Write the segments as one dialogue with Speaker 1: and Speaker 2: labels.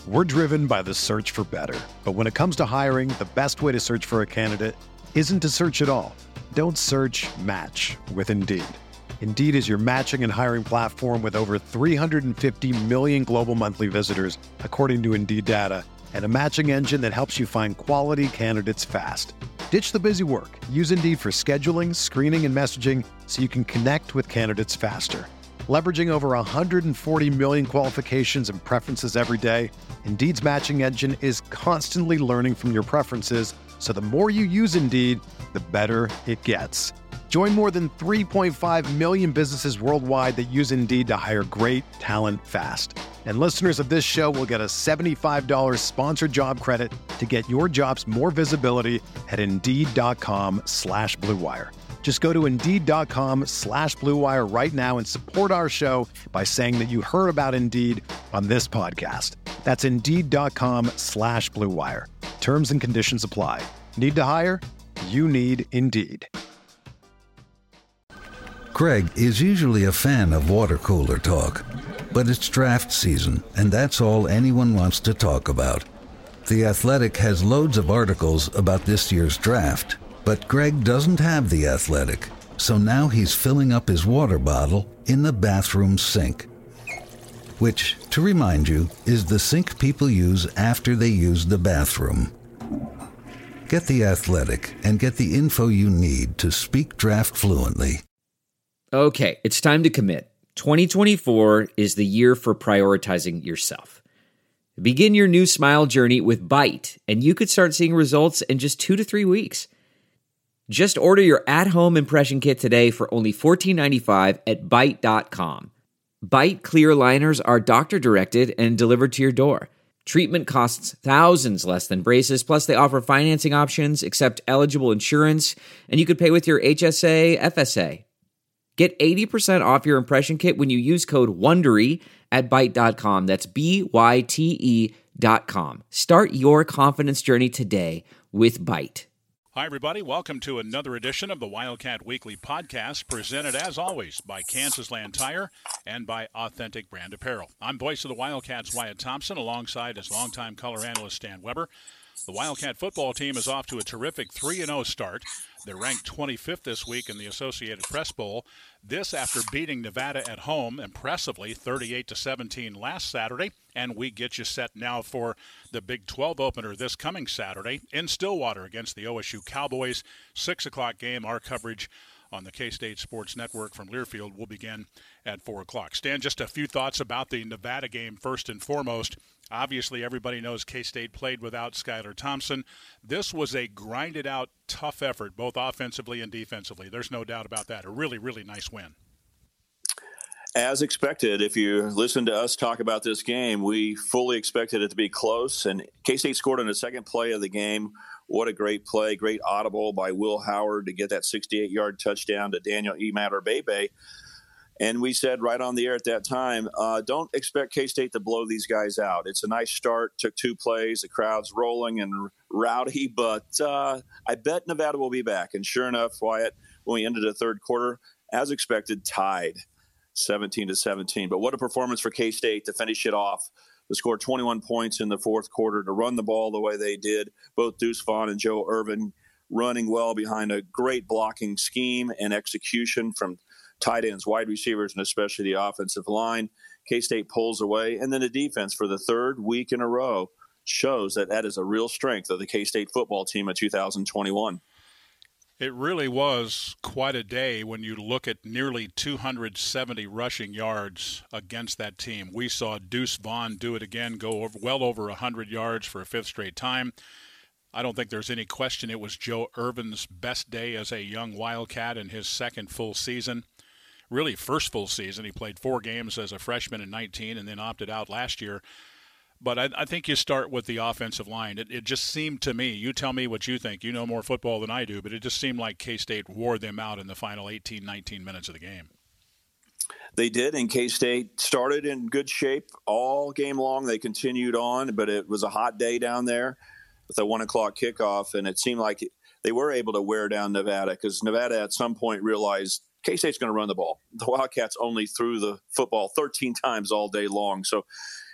Speaker 1: We're driven by the search for better. But when it comes to hiring, the best way to search for a candidate isn't to search at all. Don't search, match with Indeed. Indeed is your matching and hiring platform with over 350 million global monthly visitors, according to Indeed data, and a matching engine that helps you find quality candidates fast. Ditch the busy work. Use Indeed for scheduling, screening, and messaging so you can connect with candidates faster. Leveraging over 140 million qualifications and preferences every day, Indeed's matching engine is constantly learning from your preferences, so the more you use Indeed, the better it gets. Join more than 3.5 million businesses worldwide that use Indeed to hire great talent fast. And listeners of this show will get a $75 sponsored job credit to get your jobs more visibility at Indeed.com/Blue Wire. Just go to Indeed.com/Blue Wire right now and support our show by saying that you heard about Indeed on this podcast. That's Indeed.com/Blue Wire. Terms and conditions apply. Need to hire? You need Indeed.
Speaker 2: Craig is usually a fan of water cooler talk, but it's draft season, and that's all anyone wants to talk about. The Athletic has loads of articles about this year's draft, but Greg doesn't have The Athletic, so now he's filling up his water bottle in the bathroom sink. Which, to remind you, is the sink people use after they use the bathroom. Get The Athletic and get the info you need to speak draft fluently.
Speaker 3: Okay, it's time to commit. 2024 is the year for prioritizing yourself. Begin your new smile journey with Byte, and you could start seeing results in just 2 to 3 weeks. Just order your at-home impression kit today for only $14.95 at Byte.com. Byte clear liners are doctor-directed and delivered to your door. Treatment costs thousands less than braces, plus they offer financing options, accept eligible insurance, and you could pay with your HSA, FSA. Get 80% off your impression kit when you use code WONDERY at Byte.com. That's BYTE.com. Start your confidence journey today with Byte.
Speaker 4: Hi, everybody. Welcome to another edition of the Wildcat Weekly Podcast, presented, as always, by Kansas Land Tire and by Authentic Brand Apparel. I'm voice of the Wildcats, Wyatt Thompson, alongside his longtime color analyst, Stan Weber. The Wildcat football team is off to a terrific 3-0 start. They're ranked 25th this week in the Associated Press Bowl. This after beating Nevada at home impressively 38-17 last Saturday. And we get you set now for the Big 12 opener this coming Saturday in Stillwater against the OSU Cowboys. 6 o'clock game. Our coverage on the K-State Sports Network from Learfield will begin at 4 o'clock. Stan, just a few thoughts about the Nevada game first and foremost. Obviously, everybody knows K-State played without Skylar Thompson. This was a grinded-out, tough effort, both offensively and defensively. There's no doubt about that. A really, really nice win.
Speaker 5: As expected, if you listen to us talk about this game, we fully expected it to be close. And K-State scored on the second play of the game. What a great play, great audible by Will Howard to get that 68-yard touchdown to Daniel Imatorbhebhe. And we said right on the air at that time, don't expect K-State to blow these guys out. It's a nice start, took 2 plays, the crowd's rolling and rowdy, but I bet Nevada will be back. And sure enough, Wyatt, when we ended the third quarter, as expected, tied 17-17. But what a performance for K-State to finish it off, to score 21 points in the fourth quarter, to run the ball the way they did. Both Deuce Vaughn and Joe Irvin running well behind a great blocking scheme and execution from tight ends, wide receivers, and especially the offensive line. K-State pulls away. And then the defense for the third week in a row shows that that is a real strength of the K-State football team in 2021.
Speaker 4: It really was quite a day when you look at nearly 270 rushing yards against that team. We saw Deuce Vaughn do it again, go well over 100 yards for a 5th straight time. I don't think there's any question it was Joe Irvin's best day as a young Wildcat in his second full season. Really, first full season. He played 4 games as a freshman in 19 and then opted out last year. But I think you start with the offensive line. It just seemed to me, you tell me what you think. You know more football than I do, but it just seemed like K-State wore them out in the final 18, 19 minutes of the game.
Speaker 5: They did, and K-State started in good shape all game long. They continued on, but it was a hot day down there with a 1 o'clock kickoff, and it seemed like they were able to wear down Nevada because Nevada at some point realized K-State's going to run the ball. The Wildcats only threw the football 13 times all day long. So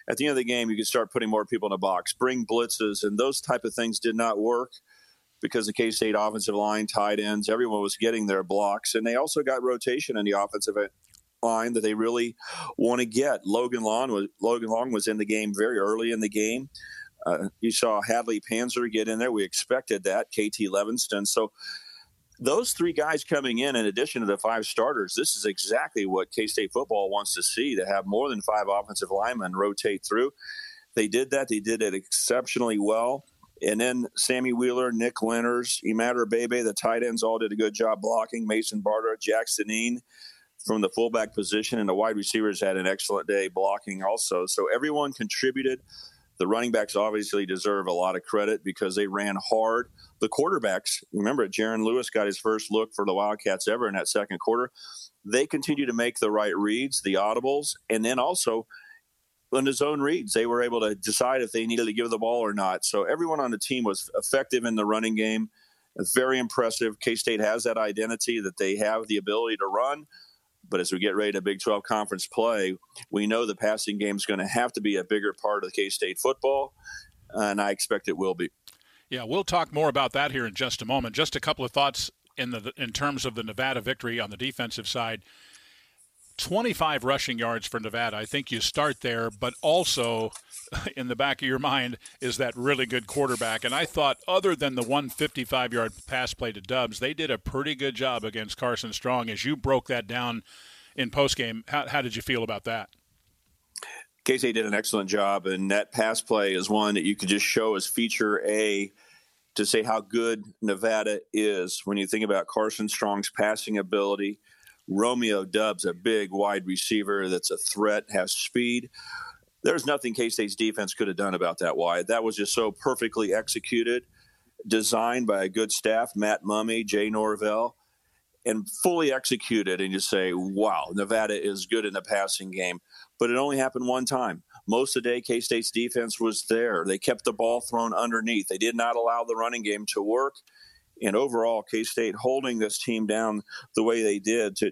Speaker 5: at the end of the game, you could start putting more people in the box, bring blitzes, and those type of things did not work because the K-State offensive line, tight ends, everyone was getting their blocks, and they also got rotation in the offensive line that they really want to get. Logan Long was in the game very early in the game. You saw Hadley Panzer get in there. We expected that. KT Levinston. So those three guys coming in addition to the five starters, this is exactly what K-State football wants to see, to have more than five offensive linemen rotate through. They did that. They did it exceptionally well. And then Sammy Wheeler, Nick Lenners, Immatter Bebe, the tight ends all did a good job blocking. Mason Barter, Jackson Ean from the fullback position, and the wide receivers had an excellent day blocking also. So everyone contributed. The running backs obviously deserve a lot of credit because they ran hard. The quarterbacks, remember, Jaron Lewis got his first look for the Wildcats ever in that second quarter. They continue to make the right reads, the audibles, and then also in the zone reads, they were able to decide if they needed to give the ball or not. So everyone on the team was effective in the running game. It's very impressive. K-State has that identity that they have the ability to run. But as we get ready to Big 12 conference play, we know the passing game is going to have to be a bigger part of the K-State football, and I expect it will be.
Speaker 4: Yeah, we'll talk more about that here in just a moment. Just a couple of thoughts in terms of the Nevada victory on the defensive side. 25 rushing yards for Nevada. I think you start there, but also in the back of your mind is that really good quarterback. And I thought other than the 155-yard pass play to Dubs, they did a pretty good job against Carson Strong. As you broke that down in postgame, how did you feel about that?
Speaker 5: K-State did an excellent job, and that pass play is one that you could just show as feature A to say how good Nevada is when you think about Carson Strong's passing ability. Romeo Dubs, a big wide receiver that's a threat, has speed. There's nothing K-State's defense could have done about that wide. That was just so perfectly executed, designed by a good staff, Matt Mummy, Jay Norvell, and fully executed. And you say, wow, Nevada is good in the passing game. But it only happened one time. Most of the day, K-State's defense was there. They kept the ball thrown underneath. They did not allow the running game to work. And overall, K-State holding this team down the way they did to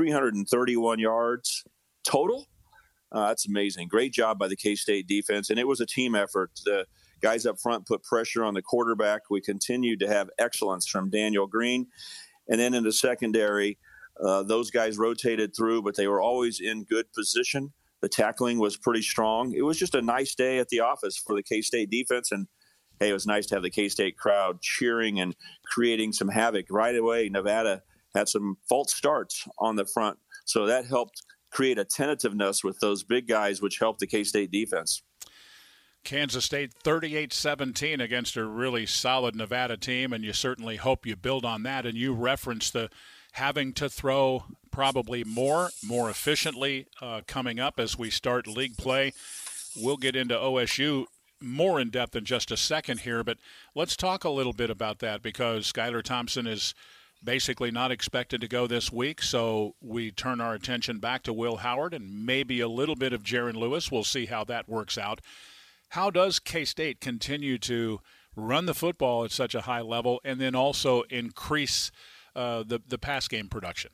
Speaker 5: 331 yards total. That's amazing. Great job by the K-State defense. And it was a team effort. The guys up front put pressure on the quarterback. We continued to have excellence from Daniel Green. And then in the secondary, those guys rotated through, but they were always in good position. The tackling was pretty strong. It was just a nice day at the office for the K-State defense. And hey, it was nice to have the K-State crowd cheering and creating some havoc. Right away, Nevada had some false starts on the front, so that helped create a tentativeness with those big guys, which helped the K-State defense.
Speaker 4: Kansas State 38-17 against a really solid Nevada team, and you certainly hope you build on that. And you referenced the having to throw probably more efficiently coming up as we start league play. We'll get into OSU more in depth in just a second here, but let's talk a little bit about that because Skylar Thompson is basically not expected to go this week, so we turn our attention back to Will Howard and maybe a little bit of Jaron Lewis. We'll see how that works out. How does K-State continue to run the football at such a high level and then also increase the pass game production?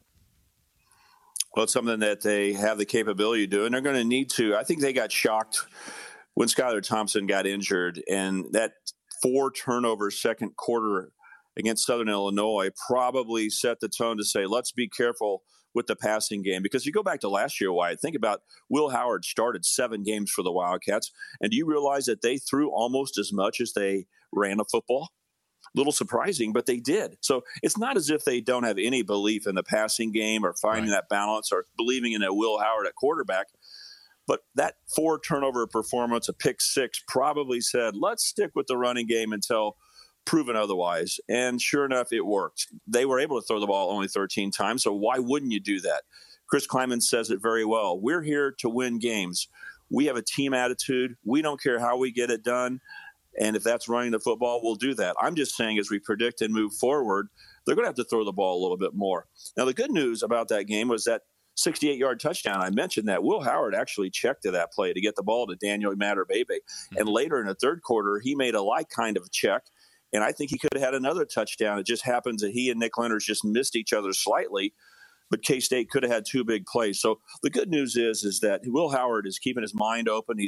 Speaker 5: Well, it's something that they have the capability to do, and they're going to need to. I think they got shocked when Skylar Thompson got injured, and that 4 turnovers second quarter against Southern Illinois probably set the tone to say, let's be careful with the passing game. Because you go back to last year, Wyatt, think about Will Howard started 7 games for the Wildcats, and do you realize that they threw almost as much as they ran a football? Little surprising, but they did. So it's not as if they don't have any belief in the passing game or finding that balance or believing in a Will Howard at quarterback. But that 4 turnover performance, a pick 6, probably said, let's stick with the running game until proven otherwise. And sure enough, it worked. They were able to throw the ball only 13 times, so why wouldn't you do that? Chris Klieman says it very well. We're here to win games. We have a team attitude. We don't care how we get it done. And if that's running the football, we'll do that. I'm just saying as we predict and move forward, they're going to have to throw the ball a little bit more. Now, the good news about that game was that 68-yard touchdown. I mentioned that Will Howard actually checked to that play to get the ball to Daniel Immatter Bebe. And later in the third quarter, he made a like kind of check. And I think he could have had another touchdown. It just happens that he and Nick Lenners just missed each other slightly. But K-State could have had 2 big plays. So the good news is that Will Howard is keeping his mind open. He's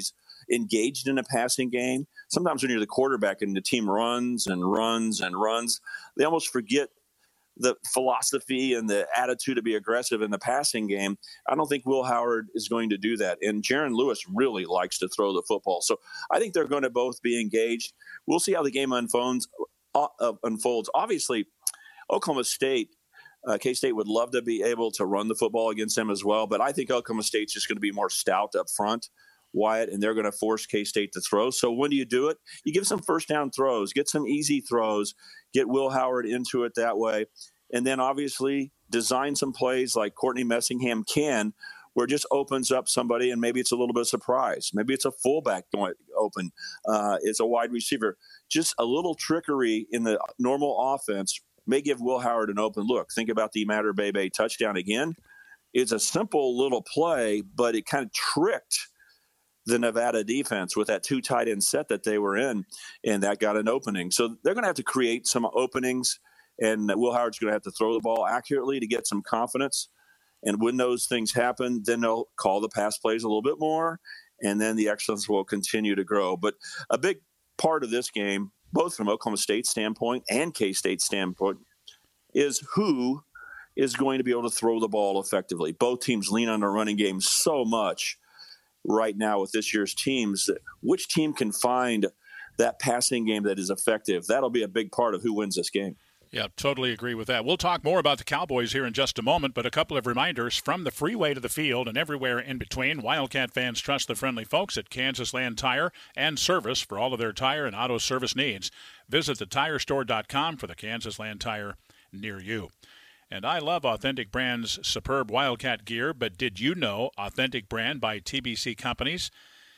Speaker 5: engaged in a passing game. Sometimes when you're the quarterback and the team runs and runs and runs, they almost forget the philosophy and the attitude to be aggressive in the passing game. I don't think Will Howard is going to do that. And Jaron Lewis really likes to throw the football. So I think they're going to both be engaged. We'll see how the game unfolds. Obviously, Oklahoma State, K-State would love to be able to run the football against them as well. But I think Oklahoma State's just going to be more stout up front, Wyatt, and they're going to force K-State to throw. So when do you do it? You give some first down throws, get some easy throws, get Will Howard into it that way. And then obviously design some plays like Courtney Messingham can, where it just opens up somebody and maybe it's a little bit of surprise. Maybe it's a fullback going open. It's a wide receiver. Just a little trickery in the normal offense may give Will Howard an open look. Think about the Matter Bebe touchdown again. It's a simple little play, but it kind of tricked the Nevada defense with that 2 tight end set that they were in, and that got an opening. So they're going to have to create some openings, and Will Howard's going to have to throw the ball accurately to get some confidence. And when those things happen, then they'll call the pass plays a little bit more, and then the excellence will continue to grow. But a big part of this game, both from Oklahoma State's standpoint and K-State's standpoint, is who is going to be able to throw the ball effectively. Both teams lean on the running game so much right now with this year's teams. Which team can find that passing game that is effective? That'll be a big part of who wins this game.
Speaker 4: Yeah, totally agree with that. We'll talk more about the Cowboys here in just a moment, but a couple of reminders from the freeway to the field and everywhere in between. Wildcat fans trust the friendly folks at Kansas Land Tire and Service for all of their tire and auto service needs. Visit thetirestore.com for the Kansas Land Tire near you. And I love Authentic Brand's superb Wildcat gear, but did you know Authentic Brand by TBC Companies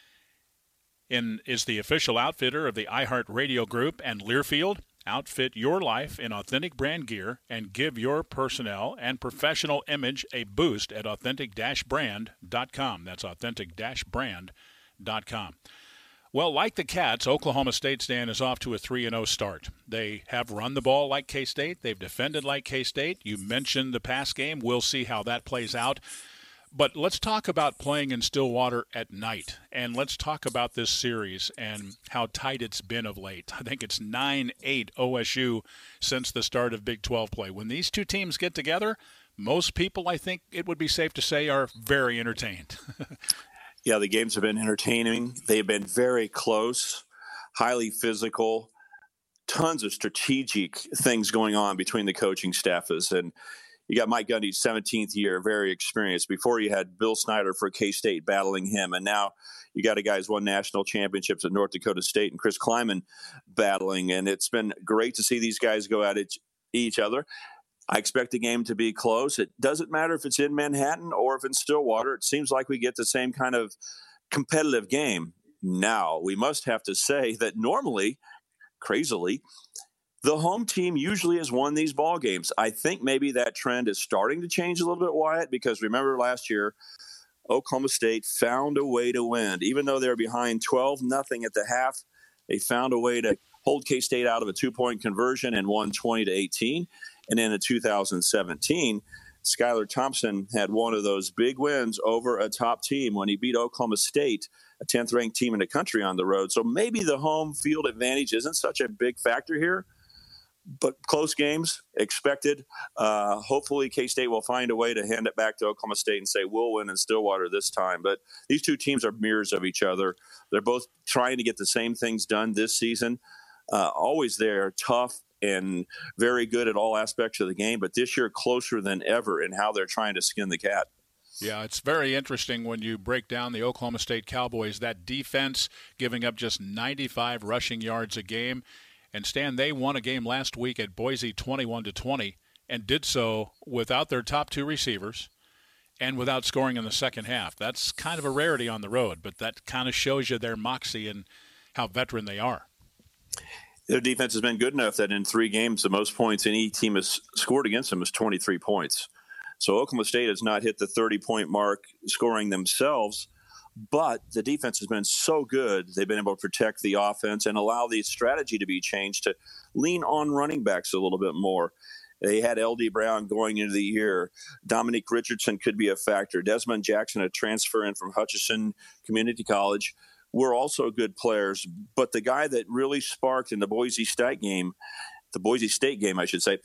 Speaker 4: is the official outfitter of the iHeartRadio Group and Learfield? Outfit your life in Authentic Brand gear and give your personnel and professional image a boost at authentic-brand.com. That's authentic-brand.com. Well, like the Cats, Oklahoma State, Stan, is off to a 3-0 start. They have run the ball like K-State. They've defended like K-State. You mentioned the pass game. We'll see how that plays out. But let's talk about playing in Stillwater at night, and let's talk about this series and how tight it's been of late. I think it's 9-8 OSU since the start of Big 12 play. When these two teams get together, most people, I think it would be safe to say, are very entertained.
Speaker 5: Yeah, the games have been entertaining. They've been very close, highly physical, tons of strategic things going on between the coaching staffs. And you got Mike Gundy's 17th year, very experienced. Before you had Bill Snyder for K-State battling him. And now you got a guy who's won national championships at North Dakota State and Chris Kleiman battling. And it's been great to see these guys go at each other. I expect the game to be close. It doesn't matter if it's in Manhattan or if it's Stillwater. It seems like we get the same kind of competitive game. Now, we must have to say that normally, crazily, the home team usually has won these ball games. I think maybe that trend is starting to change a little bit, Wyatt, because remember last year, Oklahoma State found a way to win. Even though they were behind 12-0 at the half, they found a way to hold K-State out of a 2-point conversion and won 20-18. And then in 2017, Skylar Thompson had one of those big wins over a top team when he beat Oklahoma State, a 10th-ranked team in the country, on the road. So maybe the home field advantage isn't such a big factor here, but close games expected. Hopefully K-State will find a way to hand it back to Oklahoma State and say, we'll win in Stillwater this time. But these two teams are mirrors of each other. They're both trying to get the same things done this season. Always there, tough, and very good at all aspects of the game, but this year closer than ever in how they're trying to skin the cat.
Speaker 4: Yeah, it's very interesting when you break down the Oklahoma State Cowboys, that defense giving up just 95 rushing yards a game. And Stan, they won a game last week at Boise 21-20 and did so without their top two receivers and without scoring in the second half. That's kind of a rarity on the road, but that kind of shows you their moxie and how veteran they are.
Speaker 5: Their defense has been good enough that in 3 games, the most points any team has scored against them is 23 points. So Oklahoma State has not hit the 30-point mark scoring themselves, but the defense has been so good, they've been able to protect the offense and allow the strategy to be changed to lean on running backs a little bit more. They had L.D. Brown going into the year. Dominique Richardson could be a factor. Desmond Jackson, a transfer in from Hutchinson Community College, were also good players. But the guy that really sparked in the Boise State game, I should say,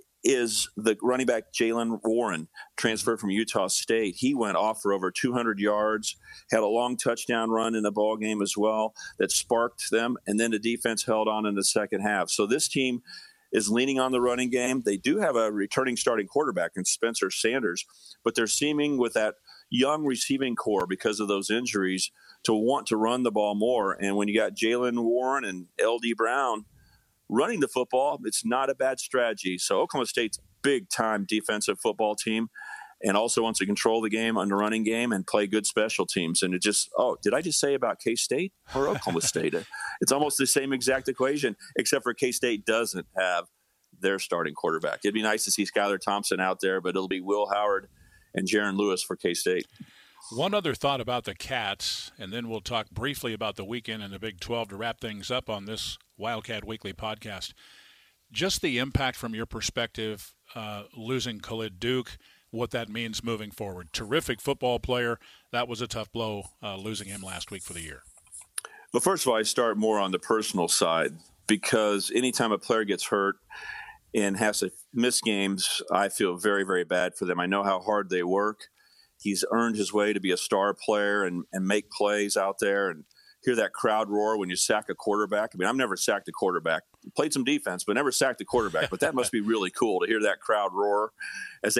Speaker 5: is the running back Jaylen Warren, transferred from Utah State. He went off for over 200 yards, had a long touchdown run in the ball game as well that sparked them, and then the defense held on in the second half. So this team is leaning on the running game. They do have a returning starting quarterback in Spencer Sanders, but they're seeming with that young receiving core because of those injuries to want to run the ball more. And when you got Jaylen Warren and L.D. Brown running the football, it's not a bad strategy. So Oklahoma State's big-time defensive football team and also wants to control the game on the running game and play good special teams. And it just, did I just say about K-State or Oklahoma State? It's almost the same exact equation, except for K-State doesn't have their starting quarterback. It'd be nice to see Skylar Thompson out there, but it'll be Will Howard and Jaron Lewis for K-State.
Speaker 4: One other thought about the Cats, and then we'll talk briefly about the weekend in the Big 12 to wrap things up on this Wildcat Weekly podcast. Just the impact from your perspective, losing Khalid Duke, what that means moving forward. Terrific football player. That was a tough blow, losing him last week for the year.
Speaker 5: Well, first of all, I start more on the personal side because anytime a player gets hurt and has to miss games, I feel very, very bad for them. I know how hard they work. He's earned his way to be a star player and make plays out there and hear that crowd roar when you sack a quarterback. I mean, I've never sacked a quarterback. Played some defense, but never sacked a quarterback. But that must be really cool to hear that crowd roar as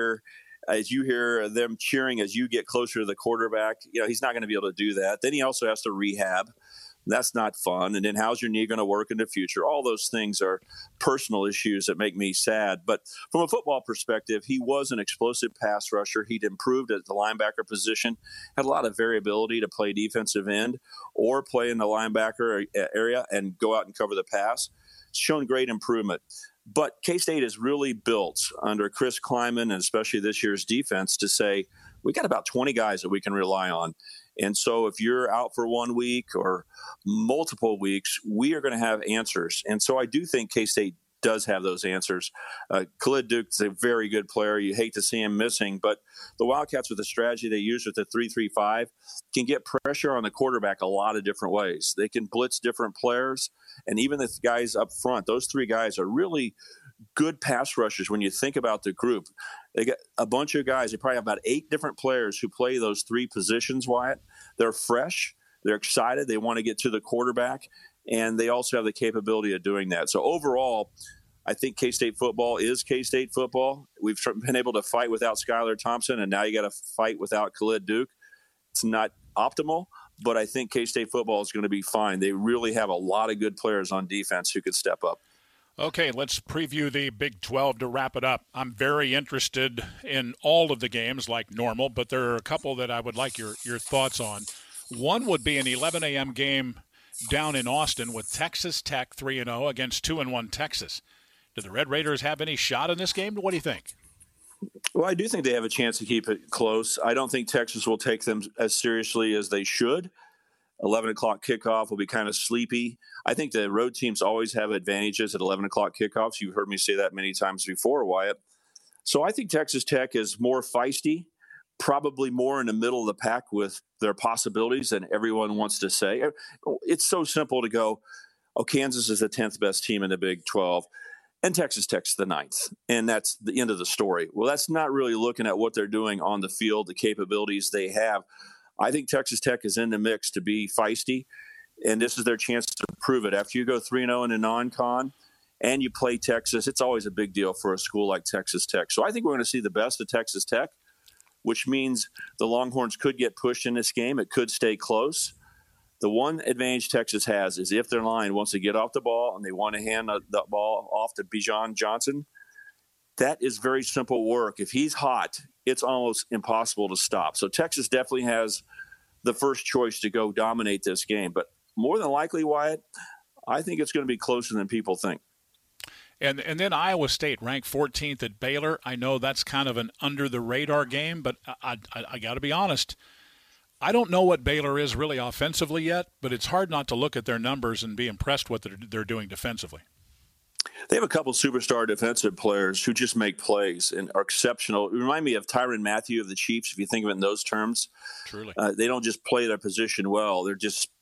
Speaker 5: you hear them cheering as you get closer to the quarterback. You know, he's not going to be able to do that. Then he also has to rehab. That's not fun. And then how's your knee going to work in the future? All those things are personal issues that make me sad. But from a football perspective, he was an explosive pass rusher. He'd improved at the linebacker position, had a lot of variability to play defensive end or play in the linebacker area and go out and cover the pass. Shown great improvement. But K-State is really built under Chris Kleiman and especially this year's defense to say, we got about 20 guys that we can rely on. And so if you're out for 1 week or multiple weeks, we are going to have answers. And so I do think K-State does have those answers. Khalid Duke is a very good player. You hate to see him missing, but the Wildcats with the strategy they use with the 3-3-5 can get pressure on the quarterback a lot of different ways. They can blitz different players, and even the guys up front, those three guys are really good pass rushers when you think about the group. They got a bunch of guys. They probably have about 8 different players who play those 3 positions, Wyatt. They're fresh. They're excited. They want to get to the quarterback, and they also have the capability of doing that. So overall, I think K-State football is K-State football. We've been able to fight without Skylar Thompson, and now you got to fight without Khalid Duke. It's not optimal, but I think K-State football is going to be fine. They really have a lot of good players on defense who could step up.
Speaker 4: Okay, let's preview the Big 12 to wrap it up. I'm very interested in all of the games like normal, but there are a couple that I would like your thoughts on. One would be an 11 a.m. game down in Austin with Texas Tech 3-0 against 2-1 Texas. Do the Red Raiders have any shot in this game? What do you think?
Speaker 5: Well, I do think they have a chance to keep it close. I don't think Texas will take them as seriously as they should. 11 o'clock kickoff will be kind of sleepy. I think the road teams always have advantages at 11 o'clock kickoffs. You've heard me say that many times before, Wyatt. So I think Texas Tech is more feisty, probably more in the middle of the pack with their possibilities than everyone wants to say. It's so simple to go, Kansas is the 10th best team in the Big 12, and Texas Tech's the 9th, and that's the end of the story. Well, that's not really looking at what they're doing on the field, the capabilities they have. I think Texas Tech is in the mix to be feisty, and this is their chance to prove it. After you go 3-0 in a non-con and you play Texas, it's always a big deal for a school like Texas Tech. So I think we're going to see the best of Texas Tech, which means the Longhorns could get pushed in this game. It could stay close. The one advantage Texas has is if their line wants to get off the ball and they want to hand the ball off to Bijan Johnson, that is very simple work. If he's hot, it's almost impossible to stop. So Texas definitely has the first choice to go dominate this game. But more than likely, Wyatt, I think it's going to be closer than people think.
Speaker 4: And then Iowa State ranked 14th at Baylor. I know that's kind of an under-the-radar game, but I got to be honest. I don't know what Baylor is really offensively yet, but it's hard not to look at their numbers and be impressed with what they're doing defensively.
Speaker 5: They have a couple superstar defensive players who just make plays and are exceptional. It remind me of Tyrann Mathieu of the Chiefs, if you think of it in those terms.
Speaker 4: Truly.
Speaker 5: They don't just play their position well. They're just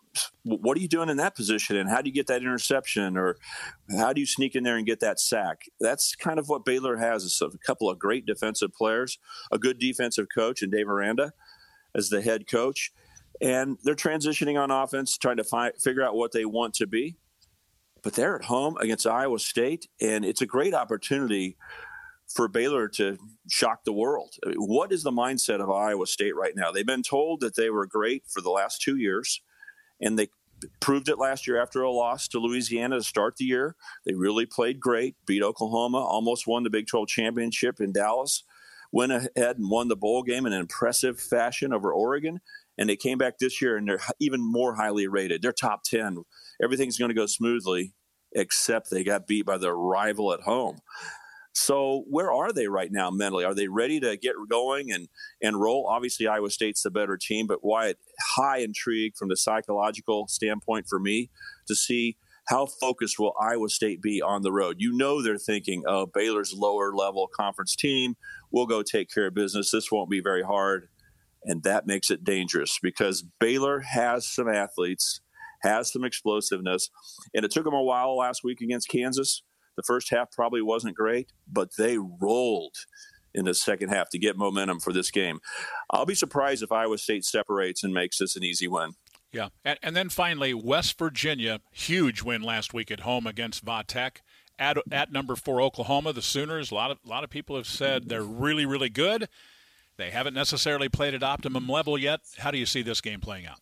Speaker 5: what are you doing in that position? And how do you get that interception? Or how do you sneak in there and get that sack? That's kind of what Baylor has, is a couple of great defensive players, a good defensive coach, and Dave Aranda as the head coach. And they're transitioning on offense, trying to figure out what they want to be. But they're at home against Iowa State, and it's a great opportunity for Baylor to shock the world. I mean, what is the mindset of Iowa State right now? They've been told that they were great for the last 2 years, and they proved it last year after a loss to Louisiana to start the year. They really played great, beat Oklahoma, almost won the Big 12 championship in Dallas, went ahead and won the bowl game in an impressive fashion over Oregon, and they came back this year, and they're even more highly rated. They're top 10. Everything's going to go smoothly, except they got beat by their rival at home. So where are they right now mentally? Are they ready to get going and roll? Obviously, Iowa State's the better team, but Wyatt, high intrigue from the psychological standpoint for me to see how focused will Iowa State be on the road. You know they're thinking, oh, Baylor's lower-level conference team. We'll go take care of business. This won't be very hard. And that makes it dangerous because Baylor has some athletes, has some explosiveness, and it took them a while last week against Kansas. The first half probably wasn't great, but they rolled in the second half to get momentum for this game. I'll be surprised if Iowa State separates and makes this an easy win.
Speaker 4: Yeah, and then finally, West Virginia, huge win last week at home against Va-Tech. At number 4 Oklahoma, the Sooners, a lot of people have said they're really, really good. They haven't necessarily played at optimum level yet. How do you see this game playing out?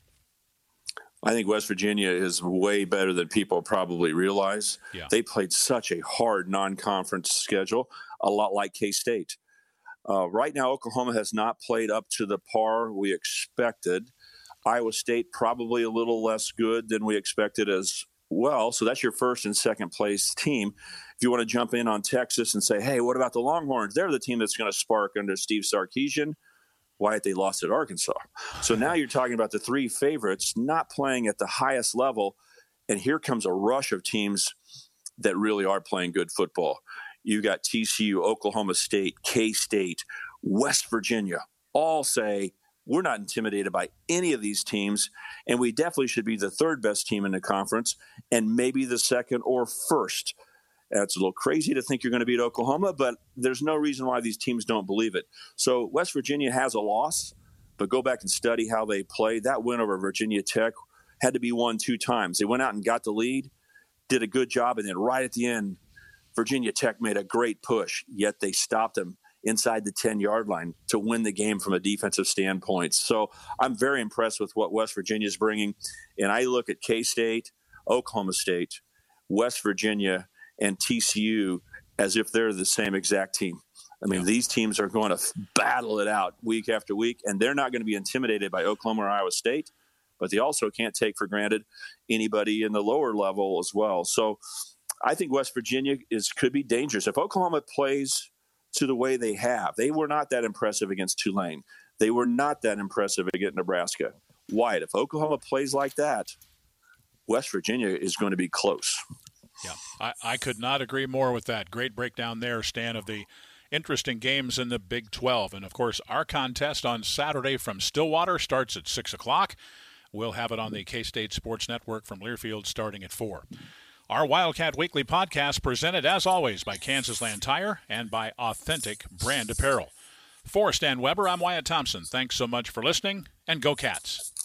Speaker 5: I think West Virginia is way better than people probably realize.
Speaker 4: Yeah.
Speaker 5: They played such a hard non-conference schedule, a lot like K-State. Right now, Oklahoma has not played up to the par we expected. Iowa State probably a little less good than we expected as well. So that's your first and second place team. If you want to jump in on Texas and say, hey, what about the Longhorns? They're the team that's going to spark under Steve Sarkisian. Why they lost at Arkansas. So now you're talking about the 3 favorites not playing at the highest level, and here comes a rush of teams that really are playing good football. You got TCU, Oklahoma State, K-State, West Virginia, all say we're not intimidated by any of these teams, and we definitely should be the 3rd best team in the conference and maybe the 2nd or 1st. It's a little crazy to think you're going to beat Oklahoma, but there's no reason why these teams don't believe it. So West Virginia has a loss, but go back and study how they played. That win over Virginia Tech had to be won 2 times. They went out and got the lead, did a good job, and then right at the end, Virginia Tech made a great push, yet they stopped them inside the 10-yard line to win the game from a defensive standpoint. So I'm very impressed with what West Virginia is bringing, and I look at K-State, Oklahoma State, West Virginia, and TCU as if they're the same exact team. I mean, these teams are going to battle it out week after week, and they're not going to be intimidated by Oklahoma or Iowa State, but they also can't take for granted anybody in the lower level as well. So I think West Virginia could be dangerous. If Oklahoma plays to the way they have, they were not that impressive against Tulane. They were not that impressive against Nebraska. Wyatt, if Oklahoma plays like that, West Virginia is going to be close.
Speaker 4: Yeah, I could not agree more with that. Great breakdown there, Stan, of the interesting games in the Big 12. And, of course, our contest on Saturday from Stillwater starts at 6 o'clock. We'll have it on the K-State Sports Network from Learfield starting at 4. Our Wildcat Weekly podcast presented, as always, by Kansas Land Tire and by Authentic Brand Apparel. For Stan Weber, I'm Wyatt Thompson. Thanks so much for listening, and go Cats.